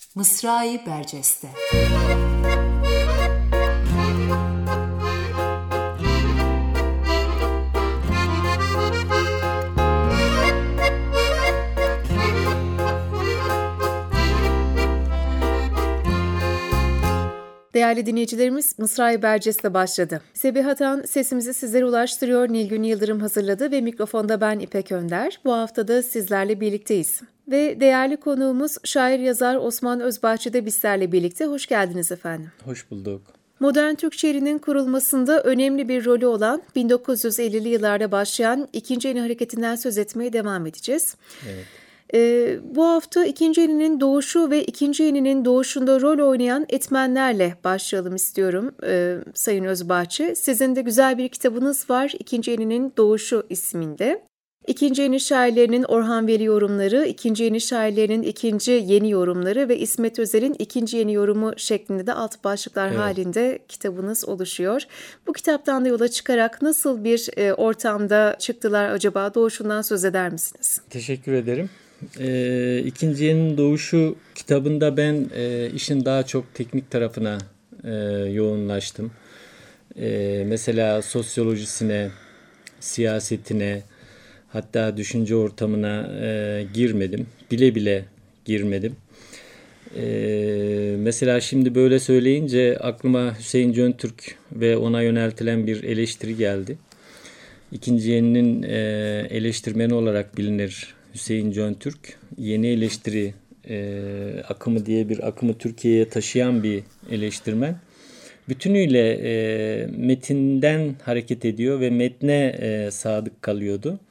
Mısra-i Berceste. Değerli dinleyicilerimiz, Mısra-i Berceste başladı. Sebihat Han sesimizi sizlere ulaştırıyor. Nilgün Yıldırım hazırladı ve mikrofonda ben İpek Önder. Bu hafta da sizlerle birlikteyiz. Ve değerli konuğumuz şair yazar Osman Özbahçe de bizlerle birlikte. Hoş geldiniz efendim. Hoş bulduk. Modern Türk şiirinin kurulmasında önemli bir rolü olan 1950'li yıllarda başlayan İkinci Yeni Hareketi'nden söz etmeye devam edeceğiz. Evet. Bu hafta İkinci Yeni'nin doğuşu ve İkinci Yeni'nin doğuşunda rol oynayan etmenlerle başlayalım istiyorum Sayın Özbahçe. Sizin de güzel bir kitabınız var İkinci Yeni'nin doğuşu isminde. İkinci Yeni şairlerinin Orhan Veli yorumları, İkinci Yeni şairlerinin ikinci yeni yorumları ve İsmet Özel'in ikinci yeni yorumu şeklinde de alt başlıklar halinde kitabınız oluşuyor. Bu kitaptan da yola çıkarak nasıl bir ortamda çıktılar acaba? Doğuşundan söz eder misiniz? Teşekkür ederim. İkinci Yeni'nin doğuşu kitabında ben işin daha çok teknik tarafına yoğunlaştım. Mesela sosyolojisine, siyasetine, hatta düşünce ortamına girmedim. Bile bile girmedim. Mesela şimdi böyle söyleyince aklıma Hüseyin Cöntürk ve ona yöneltilen bir eleştiri geldi. İkinci Yeni'nin eleştirmeni olarak bilinir Hüseyin Cöntürk. Yeni eleştiri akımı diye bir akımı Türkiye'ye taşıyan bir eleştirmen. Bütünüyle metinden hareket ediyor ve metne sadık kalıyordu.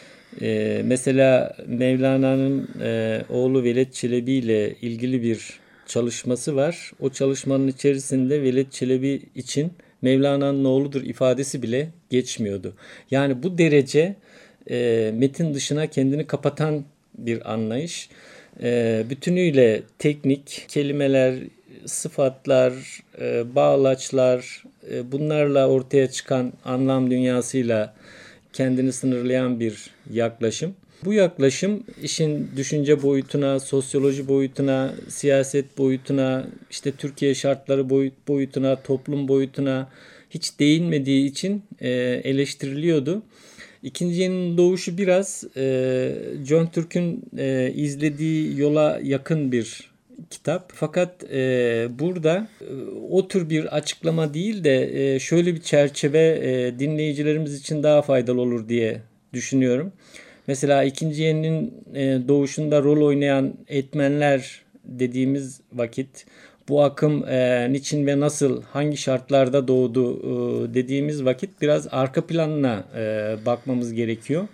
Mesela Mevlana'nın oğlu Veled Çelebi ile ilgili bir çalışması var. O çalışmanın içerisinde Veled Çelebi için Mevlana'nın oğludur ifadesi bile geçmiyordu. Yani bu derece metin dışına kendini kapatan bir anlayış. Bütünüyle teknik, kelimeler, sıfatlar, bağlaçlar, bunlarla ortaya çıkan anlam dünyasıyla kendini sınırlayan bir yaklaşım. Bu yaklaşım işin düşünce boyutuna, sosyoloji boyutuna, siyaset boyutuna, işte Türkiye şartları boyutuna, toplum boyutuna hiç değinmediği için eleştiriliyordu. İkinci Yeni'nin doğuşu biraz Cöntürk'ün izlediği yola yakın bir kitap. Fakat burada o tür bir açıklama değil de şöyle bir çerçeve dinleyicilerimiz için daha faydalı olur diye düşünüyorum. Mesela İkinci Yeni'nin doğuşunda rol oynayan etmenler dediğimiz vakit bu akım niçin ve nasıl, hangi şartlarda doğdu dediğimiz vakit biraz arka planına bakmamız gerekiyor.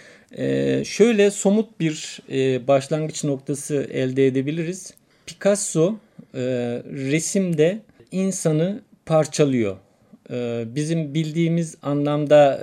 Şöyle somut bir başlangıç noktası elde edebiliriz. Picasso resimde insanı parçalıyor. Bizim bildiğimiz anlamda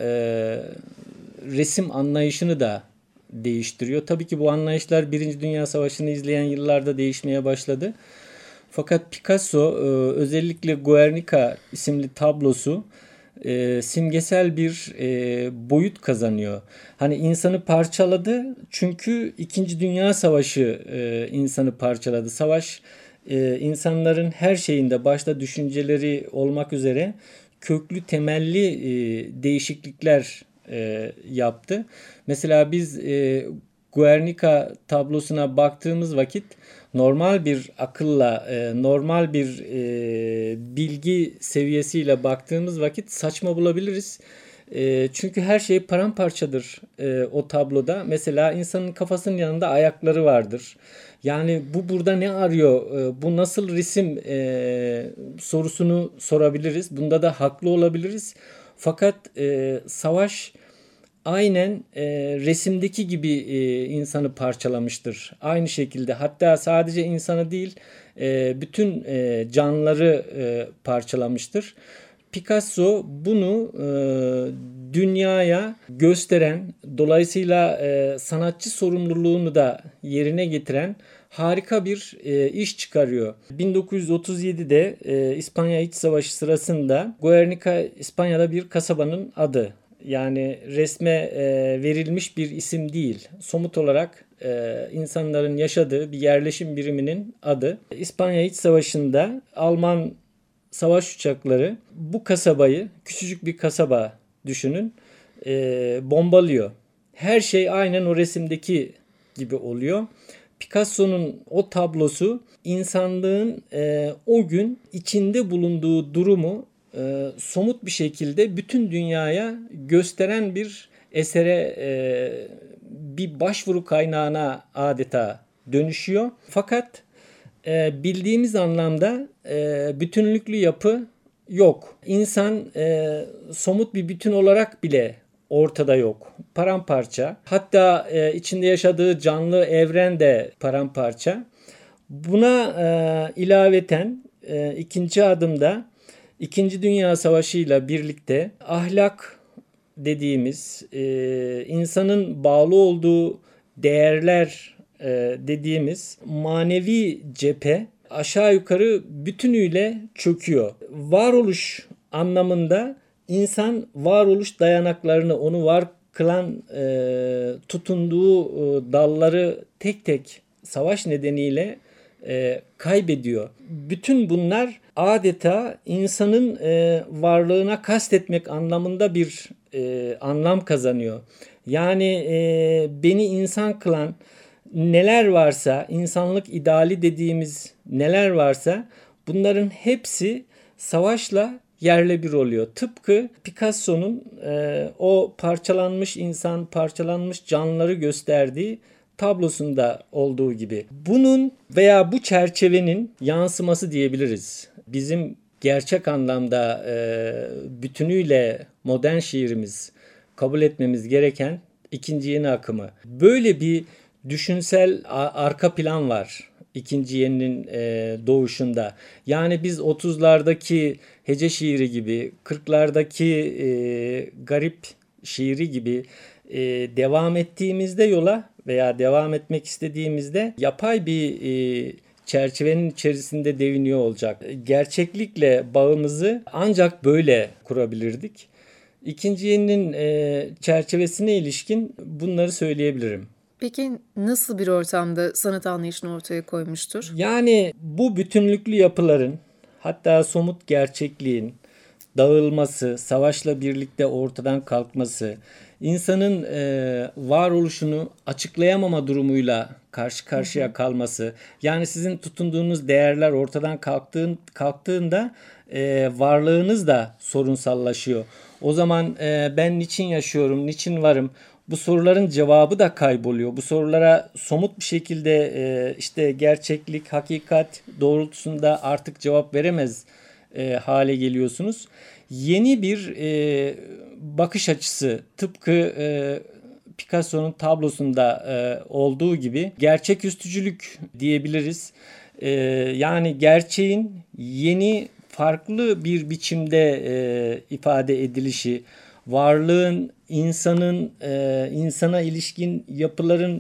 resim anlayışını da değiştiriyor. Tabii ki bu anlayışlar Birinci Dünya Savaşı'nı izleyen yıllarda değişmeye başladı. Fakat Picasso özellikle Guernica isimli tablosu simgesel bir boyut kazanıyor. Hani insanı parçaladı çünkü İkinci Dünya Savaşı insanı parçaladı. Savaş insanların her şeyinde başta düşünceleri olmak üzere köklü temelli değişiklikler yaptı. Mesela biz Guernica tablosuna baktığımız vakit normal bir akılla, normal bir bilgi seviyesiyle baktığımız vakit saçma bulabiliriz. Çünkü her şey paramparçadır o tabloda. Mesela insanın kafasının yanında ayakları vardır. Yani bu burada ne arıyor? Bu nasıl resim sorusunu sorabiliriz. Bunda da haklı olabiliriz. Fakat savaş aynen resimdeki gibi insanı parçalamıştır. Aynı şekilde hatta sadece insanı değil bütün canlıları parçalamıştır. Picasso bunu dünyaya gösteren, dolayısıyla sanatçı sorumluluğunu da yerine getiren harika bir iş çıkarıyor. 1937'de İspanya İç Savaşı sırasında Guernica İspanya'da bir kasabanın adı. Yani resme verilmiş bir isim değil. Somut olarak insanların yaşadığı bir yerleşim biriminin adı. İspanya İç Savaşı'nda Alman savaş uçakları bu kasabayı, küçücük bir kasaba düşünün, bombalıyor. Her şey aynen o resimdeki gibi oluyor. Picasso'nun o tablosu insanlığın o gün içinde bulunduğu durumu somut bir şekilde bütün dünyaya gösteren bir esere, bir başvuru kaynağına adeta dönüşüyor. Fakat bildiğimiz anlamda bütünlüklü yapı yok. İnsan somut bir bütün olarak bile ortada yok. Paramparça. Hatta içinde yaşadığı canlı evren de paramparça. Buna ilaveten ikinci adımda İkinci Dünya Savaşı ile birlikte ahlak dediğimiz, insanın bağlı olduğu değerler dediğimiz manevi cephe aşağı yukarı bütünüyle çöküyor. Varoluş anlamında insan varoluş dayanaklarını, onu var kılan tutunduğu dalları tek tek savaş nedeniyle kaybediyor. Bütün bunlar adeta insanın varlığına kastetmek anlamında bir anlam kazanıyor. Yani beni insan kılan neler varsa, insanlık ideali dediğimiz neler varsa bunların hepsi savaşla yerle bir oluyor. Tıpkı Picasso'nun o parçalanmış insan, parçalanmış canlıları gösterdiği tablosunda olduğu gibi. Bunun veya bu çerçevenin yansıması diyebiliriz. Bizim gerçek anlamda bütünüyle modern şiirimiz kabul etmemiz gereken ikinci yeni akımı. Böyle bir düşünsel arka plan var ikinci yeninin doğuşunda. Yani biz 30'lardaki hece şiiri gibi, 40'lardaki garip şiiri gibi devam ettiğimizde yola veya devam etmek istediğimizde yapay bir çerçevenin içerisinde deviniyor olacak. Gerçeklikle bağımızı ancak böyle kurabilirdik. İkinci yeninin çerçevesine ilişkin bunları söyleyebilirim. Peki nasıl bir ortamda sanat anlayışını ortaya koymuştur? Yani bu bütünlüklü yapıların, hatta somut gerçekliğin dağılması, savaşla birlikte ortadan kalkması, insanın varoluşunu açıklayamama durumuyla karşı karşıya kalması, yani sizin tutunduğunuz değerler ortadan kalktığında varlığınız da sorunsallaşıyor. O zaman ben niçin yaşıyorum, niçin varım? Bu soruların cevabı da kayboluyor. Bu sorulara somut bir şekilde işte gerçeklik, hakikat doğrultusunda artık cevap veremez hale geliyorsunuz. Yeni bir bakış açısı, tıpkı Picasso'nun tablosunda olduğu gibi gerçeküstücülük diyebiliriz. Yani gerçeğin yeni, farklı bir biçimde ifade edilişi, varlığın, insanın, insana ilişkin yapıların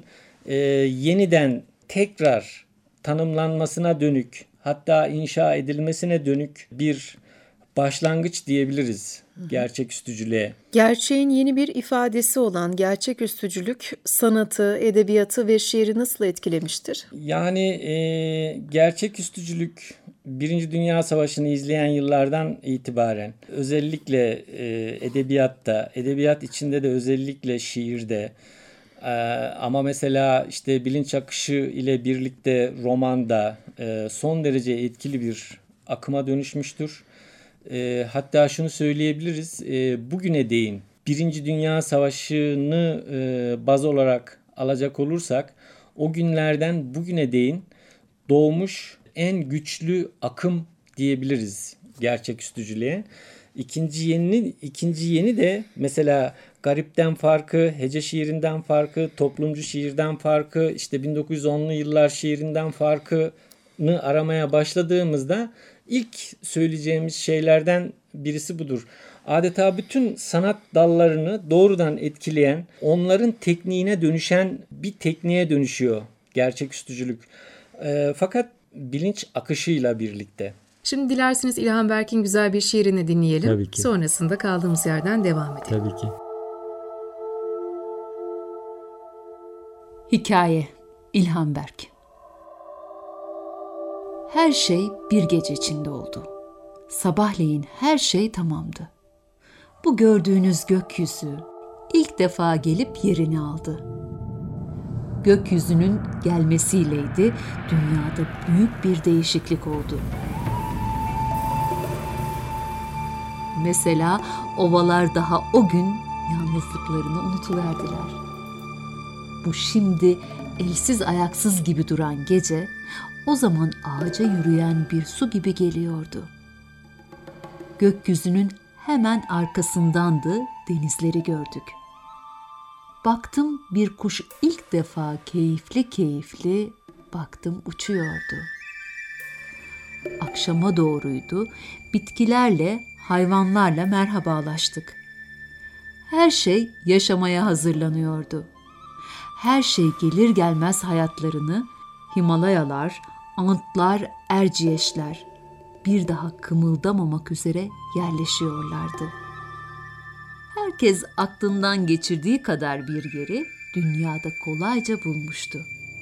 yeniden tekrar tanımlanmasına dönük, hatta inşa edilmesine dönük bir başlangıç diyebiliriz gerçeküstücülüğe. Gerçeğin yeni bir ifadesi olan gerçeküstücülük sanatı, edebiyatı ve şiiri nasıl etkilemiştir? Yani gerçeküstücülük Birinci Dünya Savaşı'nı izleyen yıllardan itibaren özellikle edebiyatta, edebiyat içinde de özellikle şiirde, ama mesela işte bilinç akışı ile birlikte romanda son derece etkili bir akıma dönüşmüştür. Hatta şunu söyleyebiliriz, bugüne değin Birinci Dünya Savaşı'nı baz olarak alacak olursak o günlerden bugüne değin doğmuş en güçlü akım diyebiliriz gerçeküstücülüğe. İkinci yeni de mesela garipten farkı, hece şiirinden farkı, toplumcu şiirden farkı, işte 1910'lu yıllar şiirinden farkını aramaya başladığımızda ilk söyleyeceğimiz şeylerden birisi budur. Adeta bütün sanat dallarını doğrudan etkileyen, onların tekniğine dönüşen bir tekniğe dönüşüyor gerçeküstücülük. Fakat bilinç akışıyla birlikte. Şimdi dilerseniz İlhan Berk'in güzel bir şiirini dinleyelim. Tabii ki. Sonrasında kaldığımız yerden devam edelim. Tabii ki. Hikaye İlhan Berk. Her şey bir gece içinde oldu. Sabahleyin her şey tamamdı. Bu gördüğünüz gökyüzü ilk defa gelip yerini aldı. Gökyüzünün gelmesiyleydi dünyada büyük bir değişiklik oldu. Mesela ovalar daha o gün yalnızlıklarını unutuverdiler. Bu şimdi elsiz ayaksız gibi duran gece, o zaman ağaca yürüyen bir su gibi geliyordu. Gökyüzünün hemen arkasındandı, denizleri gördük. Baktım bir kuş ilk defa keyifli baktım uçuyordu. Akşama doğruydu, bitkilerle, hayvanlarla merhabalaştık. Her şey yaşamaya hazırlanıyordu. Her şey gelir gelmez hayatlarını Himalayalar, Antlar, Erciyesler bir daha kımıldamamak üzere yerleşiyorlardı. Herkes aklından geçirdiği kadar bir yeri dünyada kolayca bulmuştu.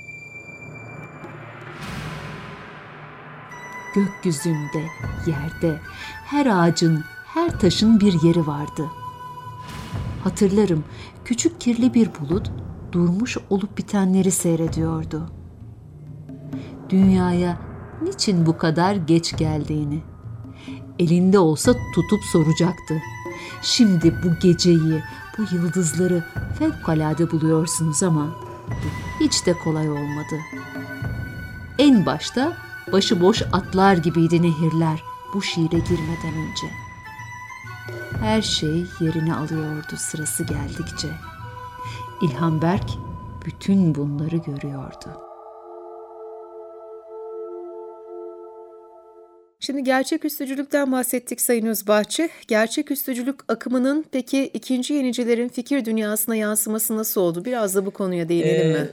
Gökyüzünde, yerde, her ağacın, her taşın bir yeri vardı. Hatırlarım, küçük kirli bir bulut durmuş olup bitenleri seyrediyordu. Dünyaya niçin bu kadar geç geldiğini. Elinde olsa tutup soracaktı. Şimdi bu geceyi, bu yıldızları fevkalade buluyorsunuz ama bu hiç de kolay olmadı. En başta başıboş atlar gibiydi nehirler bu şiire girmeden önce. Her şey yerini alıyordu sırası geldikçe. İlhan Berk bütün bunları görüyordu. Şimdi gerçeküstücülükten bahsettik Sayın Özbahçı. Gerçeküstücülük akımının peki ikinci yenicilerin fikir dünyasına yansıması nasıl oldu? Biraz da bu konuya değinelim mi?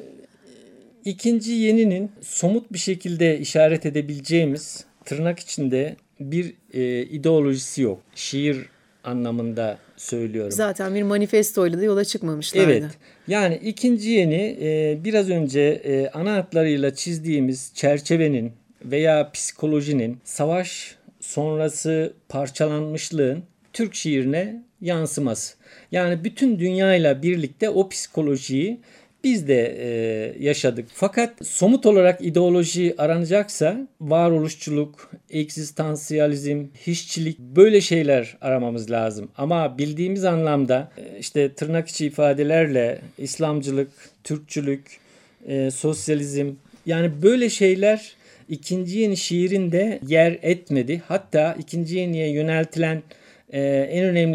İkinci yeninin somut bir şekilde işaret edebileceğimiz tırnak içinde bir ideolojisi yok. Şiir anlamında söylüyorum. Zaten bir manifestoyla da yola çıkmamışlardı. Evet. Yani ikinci yeni biraz önce ana hatlarıyla çizdiğimiz çerçevenin veya psikolojinin savaş sonrası parçalanmışlığın Türk şiirine yansıması. Yani bütün dünyayla birlikte o psikolojiyi biz de yaşadık. Fakat somut olarak ideoloji aranacaksa varoluşçuluk, egzistansiyalizm, hiççilik böyle şeyler aramamız lazım. Ama bildiğimiz anlamda işte tırnak içi ifadelerle İslamcılık, Türkçülük, sosyalizm yani böyle şeyler ikinci yeni şiirinde yer etmedi. Hatta ikinci yeniye yöneltilen en önemli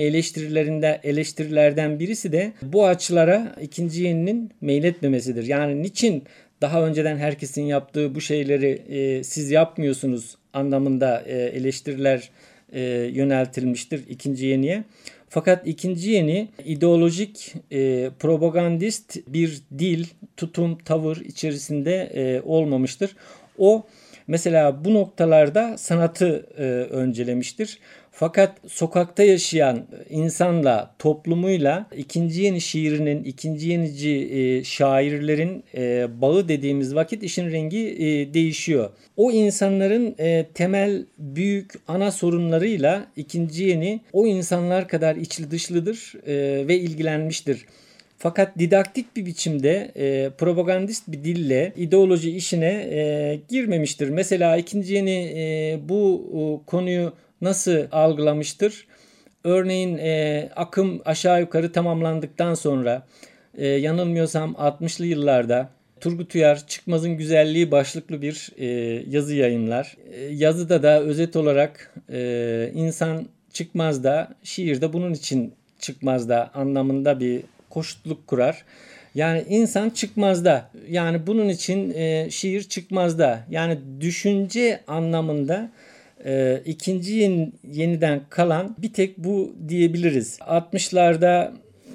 eleştirilerden birisi de bu açılara ikinci yeninin meyletmemesidir. Yani niçin daha önceden herkesin yaptığı bu şeyleri siz yapmıyorsunuz anlamında eleştiriler yöneltilmiştir ikinci yeniye. Fakat ikinci yeni ideolojik, propagandist bir dil, tutum, tavır içerisinde olmamıştır. O mesela bu noktalarda sanatı öncelemiştir. Fakat sokakta yaşayan insanla, toplumuyla ikinci yeni şiirinin, ikinci yenici şairlerin bağı dediğimiz vakit işin rengi değişiyor. O insanların temel, büyük, ana sorunlarıyla ikinci yeni o insanlar kadar içli dışlıdır ve ilgilenmiştir. Fakat didaktik bir biçimde propagandist bir dille ideoloji işine girmemiştir. Mesela ikinci yeni bu konuyu nasıl algılamıştır? Örneğin akım aşağı yukarı tamamlandıktan sonra yanılmıyorsam 60'lı yıllarda Turgut Uyar Çıkmaz'ın Güzelliği başlıklı bir yazı yayınlar. Yazıda da özet olarak insan çıkmazda, şiirde bunun için çıkmazda anlamında bir koşutluk kurar. Yani insan çıkmazda. Yani bunun için şiir çıkmazda. Yani düşünce anlamında ikinci yeniden kalan bir tek bu diyebiliriz. 60'larda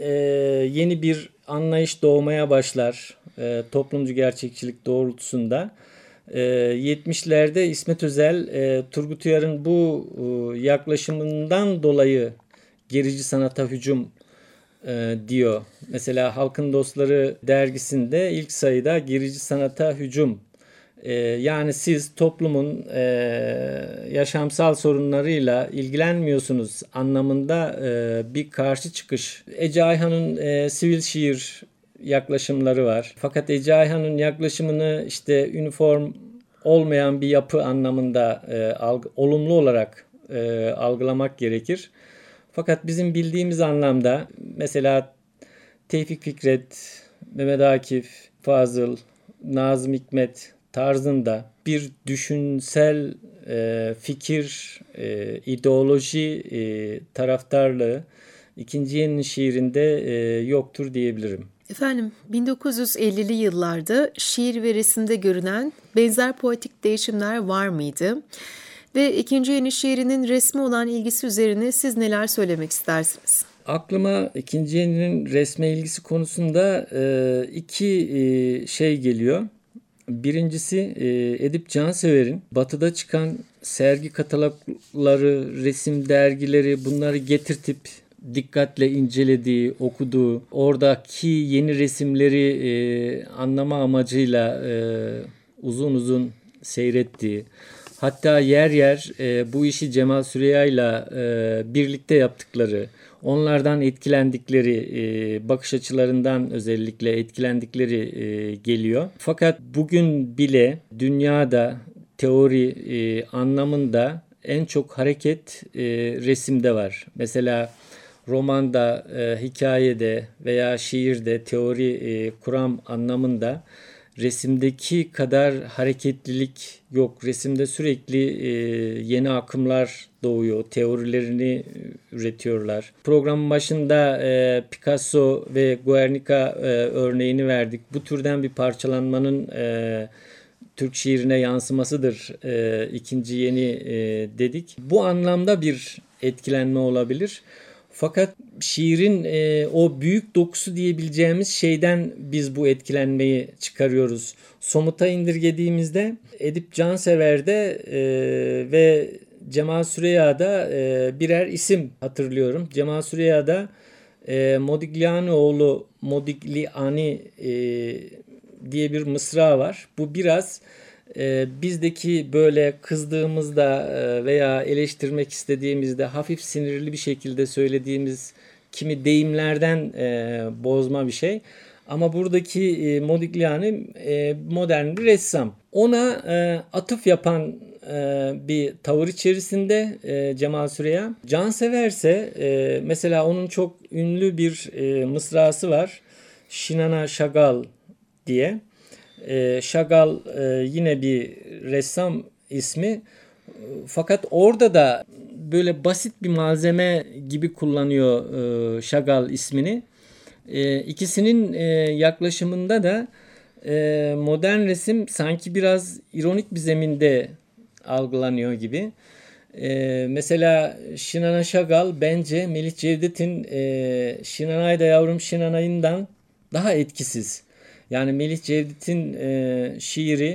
yeni bir anlayış doğmaya başlar toplumcu gerçekçilik doğrultusunda. 70'lerde İsmet Özel Turgut Uyar'ın bu yaklaşımından dolayı gerici sanata hücum diyor. Mesela Halkın Dostları dergisinde ilk sayıda gerici sanata hücum. Yani siz toplumun yaşamsal sorunlarıyla ilgilenmiyorsunuz anlamında bir karşı çıkış. Ece Ayhan'ın sivil şiir yaklaşımları var. Fakat Ece Ayhan'ın yaklaşımını işte üniform olmayan bir yapı anlamında olumlu olarak algılamak gerekir. Fakat bizim bildiğimiz anlamda mesela Tevfik Fikret, Mehmet Akif, Fazıl, Nazım Hikmet tarzında bir düşünsel fikir, ideoloji taraftarlığı ikinci Yeni'nin şiirinde yoktur diyebilirim. Efendim, 1950'li yıllarda şiir ve resimde görünen benzer poetik değişimler var mıydı? Ve ikinci Yeni şiirinin resmi olan ilgisi üzerine siz neler söylemek istersiniz? Aklıma ikinci Yeni'nin resme ilgisi konusunda iki şey geliyor. Birincisi Edip Cansever'in Batı'da çıkan sergi katalogları, resim dergileri bunları getirtip dikkatle incelediği, okuduğu, oradaki yeni resimleri anlama amacıyla uzun uzun seyrettiği, hatta yer yer bu işi Cemal Süreyya'yla birlikte yaptıkları, onlardan etkilendikleri, bakış açılarından özellikle etkilendikleri geliyor. Fakat bugün bile dünyada teori anlamında en çok hareket resimde var. Mesela romanda, hikayede veya şiirde teori kuram anlamında resimdeki kadar hareketlilik yok. Resimde sürekli yeni akımlar doğuyor. Teorilerini üretiyorlar. Programın başında Picasso ve Guernica örneğini verdik. Bu türden bir parçalanmanın Türk şiirine yansımasıdır. İkinci Yeni dedik. Bu anlamda bir etkilenme olabilir. Fakat şiirin o büyük dokusu diyebileceğimiz şeyden biz bu etkilenmeyi çıkarıyoruz. Somuta indirgediğimizde Edip Cansever'de ve Cemal Süreyya'da birer isim hatırlıyorum. Cemal Süreyya'da Modigliani Modigliani diye bir mısra var. Bu biraz bizdeki böyle kızdığımızda veya eleştirmek istediğimizde hafif sinirli bir şekilde söylediğimiz kimi deyimlerden bozma bir şey. Ama buradaki Modigliani modern bir ressam. Ona atıf yapan bir tavır içerisinde Cemal Süreyya. Canseverse mesela onun çok ünlü bir mısrası var. Shinana Chagall diye. Chagall yine bir ressam ismi. Fakat orada da böyle basit bir malzeme gibi kullanıyor Chagall ismini. İkisinin yaklaşımında da modern resim sanki biraz ironik bir zeminde algılanıyor gibi. Mesela Shinana Chagall bence Melih Cevdet'in Şinanay'da Yavrum Şinanay'ından daha etkisiz. Yani Melih Cevdet'in şiiri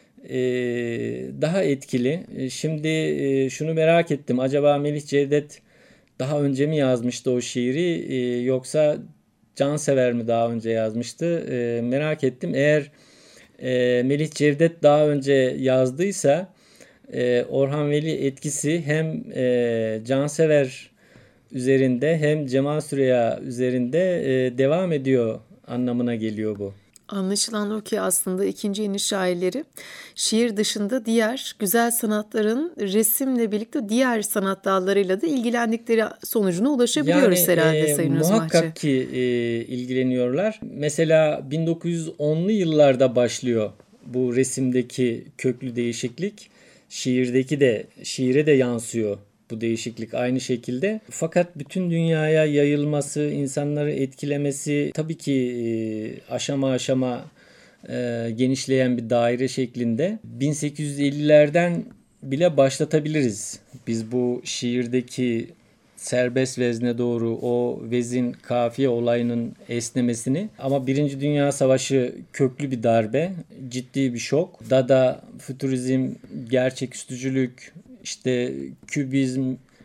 daha etkili. Şimdi şunu merak ettim. Acaba Melih Cevdet daha önce mi yazmıştı o şiiri yoksa Cansever mi daha önce yazmıştı? Merak ettim. Eğer Melih Cevdet daha önce yazdıysa Orhan Veli etkisi hem Cansever üzerinde hem Cemal Süreyya üzerinde devam ediyor anlamına geliyor bu. Anlaşılan o ki aslında ikinci yeni şairleri şiir dışında diğer güzel sanatların resimle birlikte diğer sanat dallarıyla da ilgilendikleri sonucuna ulaşabiliyoruz herhalde Sayın Özbahçe. Muhakkak ki ilgileniyorlar. Mesela 1910'lu yıllarda başlıyor bu resimdeki köklü değişiklik. Şiire de yansıyor bu değişiklik aynı şekilde. Fakat bütün dünyaya yayılması, insanları etkilemesi tabii ki aşama aşama genişleyen bir daire şeklinde. 1850'lerden bile başlatabiliriz. Biz bu şiirdeki serbest vezne doğru o vezin kafiye olayının esnemesini. Ama Birinci Dünya Savaşı köklü bir darbe, ciddi bir şok. Dada, fütürizm, gerçeküstücülük, işte kübizm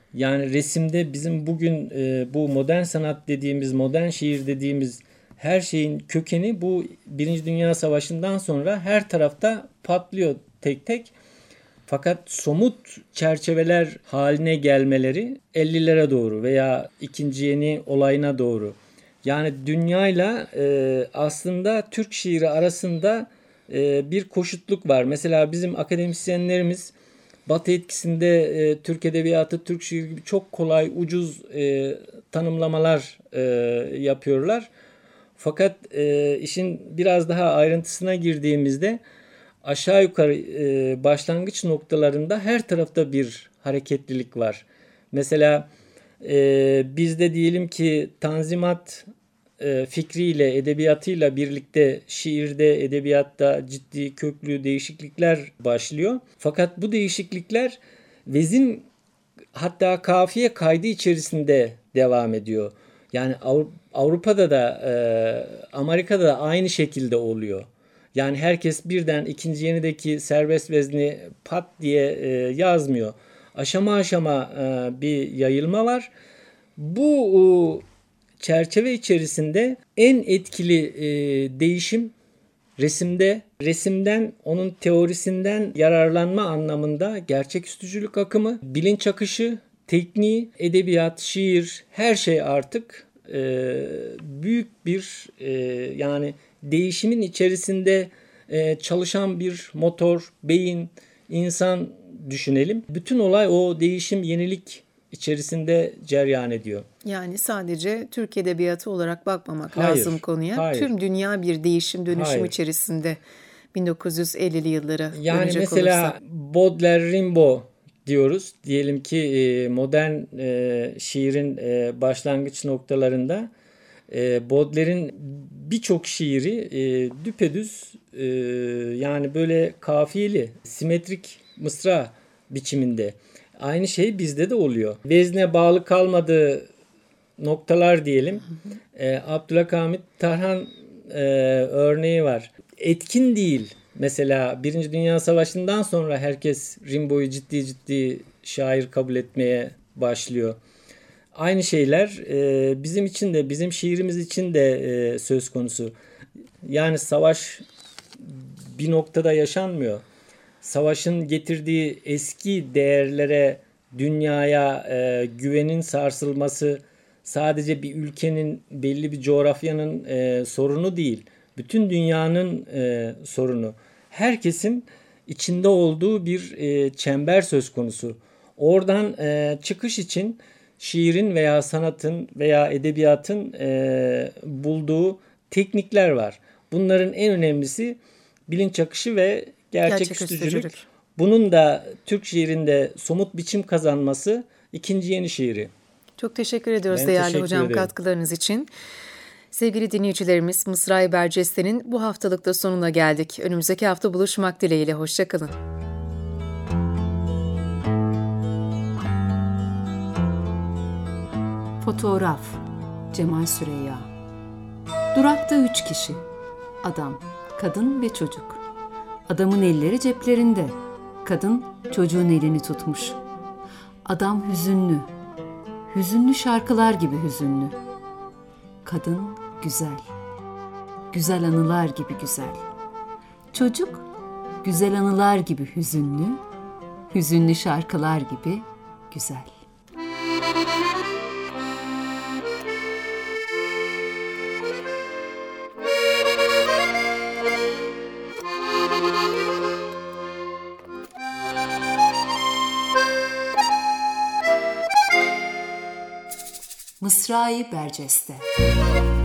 Yani resimde bizim bugün bu modern sanat dediğimiz, modern şiir dediğimiz her şeyin kökeni bu Birinci Dünya Savaşı'ndan sonra her tarafta patlıyor tek tek. Fakat somut çerçeveler haline gelmeleri 50'lere doğru veya ikinci yeni olayına doğru. Yani dünyayla aslında Türk şiiri arasında bir koşutluk var. Mesela bizim akademisyenlerimiz Batı etkisinde Türk edebiyatı, Türk şiiri gibi çok kolay, ucuz tanımlamalar yapıyorlar. Fakat işin biraz daha ayrıntısına girdiğimizde aşağı yukarı başlangıç noktalarında her tarafta bir hareketlilik var. Mesela bizde diyelim ki Tanzimat fikriyle, edebiyatıyla birlikte şiirde, edebiyatta ciddi köklü değişiklikler başlıyor. Fakat bu değişiklikler vezin hatta kafiye kaydı içerisinde devam ediyor. Yani Avrupa'da da Amerika'da da aynı şekilde oluyor. Yani herkes birden ikinci yenideki serbest vezni pat diye yazmıyor. Aşama aşama bir yayılma var. Bu çerçeve içerisinde en etkili değişim resimde. Resimden, onun teorisinden yararlanma anlamında gerçeküstücülük akımı, bilinç akışı, tekniği, edebiyat, şiir, her şey artık büyük bir yani değişimin içerisinde çalışan bir motor, beyin, insan düşünelim. Bütün olay o değişim, yenilik içerisinde cereyan ediyor. Yani sadece Türk edebiyatı olarak bakmamak Hayır, lazım konuya. hayır. Tüm dünya bir değişim, dönüşüm Hayır. içerisinde 1950'li yıllara Yani dönecek mesela olursak. Baudelaire, Rimbaud diyoruz. Diyelim ki modern şiirin başlangıç noktalarında Baudelaire'in birçok şiiri düpedüz yani böyle kafiyeli, simetrik mısra biçiminde. Aynı şey bizde de oluyor. Vezne bağlı kalmadığı noktalar diyelim. Abdülhamit Tarhan örneği var. Etkin değil. Mesela Birinci Dünya Savaşı'ndan sonra herkes Rimbaud'u ciddi şair kabul etmeye başlıyor. Aynı şeyler bizim için de, bizim şiirimiz için de söz konusu. Yani savaş bir noktada yaşanmıyor. Savaşın getirdiği eski değerlere, dünyaya güvenin sarsılması sadece bir ülkenin, belli bir coğrafyanın sorunu değil. Bütün dünyanın sorunu. Herkesin içinde olduğu bir çember söz konusu. Oradan çıkış için şiirin veya sanatın veya edebiyatın bulduğu teknikler var. Bunların en önemlisi bilinç akışı ve gerçeküstücülük. Bunun da Türk şiirinde somut biçim kazanması ikinci yeni şiiri. Çok teşekkür ediyoruz Ben değerli teşekkür hocam ederim. katkılarınız için. Sevgili dinleyicilerimiz, Mısra-i Berceste'nin bu haftalıkta sonuna geldik. Önümüzdeki hafta buluşmak dileğiyle. Hoşça kalın. Fotoğraf Cemal Süreyya. Durakta 3 kişi. Adam, kadın ve çocuk. Adamın elleri ceplerinde. Kadın çocuğun elini tutmuş. Adam hüzünlü. Hüzünlü şarkılar gibi hüzünlü. Kadın güzel. Güzel anılar gibi güzel. Çocuk güzel anılar gibi hüzünlü. Hüzünlü şarkılar gibi güzel. Mısra-i Berceste.